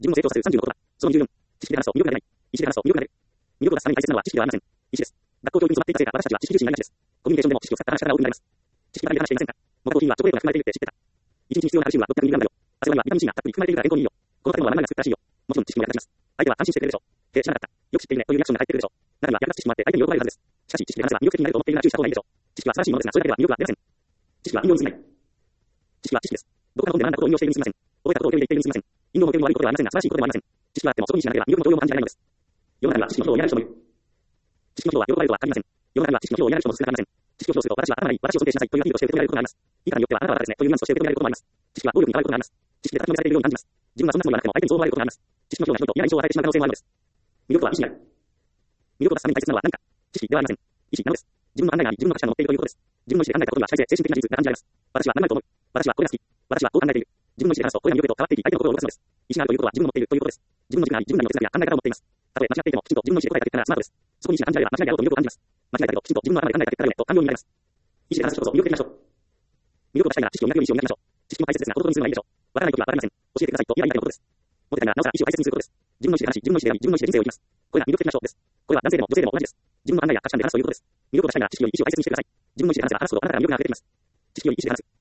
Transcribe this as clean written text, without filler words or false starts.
自分を成長させる30のことは、その24、知識で話すと魅力が出ない。意識で話すと魅力が出る。魅力を出すために大切なのは知識ではありません。意思です。学校教育に染まっていたせいか、私たちは知識重視になりがちです。コミュニケーションでも知識を使った話し方が多くなります。知識ばかりで話していませんか？モカコーヒーにはチョコレートが含まれているって知ってた？1日に必要なカルシウムは 600mg だよ。汗にはビタミン C がたっぷり含まれているから健康にいいよ。この建物は何々が作ったらしいよ。もちろん知識も役立ちます。相手は安心してくれるでしょ。知らなかった。よく知っているねというリアクションが返ってくるでしょ。中には役立つ知識もあって相手に喜ばれるはずです。しかし知識で話せば魅力的になると思っているなら注意した方がいいでしょう。知識は素晴らしいものですが、それだけでは魅力は出ません。知識は引用に過ぎない。知識は知識です。どこかの本で学んだことを引用しているに過ぎません。覚えたことを受け入れているに過ぎません。引用も受けも悪いことではありませんが、素晴らしいことでもありません。知識があってもそこにしなければ魅力も動揺も感じられないのです。世の中には知識の人を嫌がる人もいる。知識の人は喜ばれるとは限りません。世の中には知識の人を嫌がる人も少なくありません。知識を披露すると、私は頭がいい、私を尊敬しなさいというアピールをして受け止められることがあります。いかによってはあなたはバカですねというニュアンスとして受け止められることもあります。知識は暴力に変わることがあります。知識で叩きのめされているように感じます。自分はそんなつもりはなくても相手にそう思われることがあります。知識の人が人々嫌な印象を与えてしまう可能性もあるのです。魅力は意志にある。魅力を出すために大切なのは何か？知識ではありません。意志なのです。自分の考えがあり、自分の価値観を持っているということです。自分の意志で考えたことには社会性、精神的な事実が感じられます。私は何々と思う。私はこれが好き。私はこう考えている。自分の意志で話すと、これが魅力へと変わっていき、相手の心を動かすのです。意志があるということは自分の持っているということです。自分の軸があり、自分なりの哲学や考え方を持っています。たとえ間違っていても、きちんと自分の意志で答えた結果ならスマートです。そこに意志が感じられば間違いであろうと魅力を感じます。間違いだけど、きちんと自分の頭で考えた結果だよねと感情になります。意志で話す人こそ魅力的な人。魅力を出したいなら知識を磨くように意志を磨きましょう。知識も大切ですが、ことにするのがいいでしょう。わからないときはわかりません。教えてくださいと言えばいいだけのことです。モテたいならなおさら意志を大切にすることです。自分の意志で話し、自分の意志であり、自分の意志で人生を生きます。これが魅力的な人です。これは男性でも女性でも同じです。自分の考えや価値観で話すということです。魅力を出したいなら知識より意志を大切にしてください。自分の意志で話せば話すほどあなたが魅力が溢れてきます。知識より意志で話す。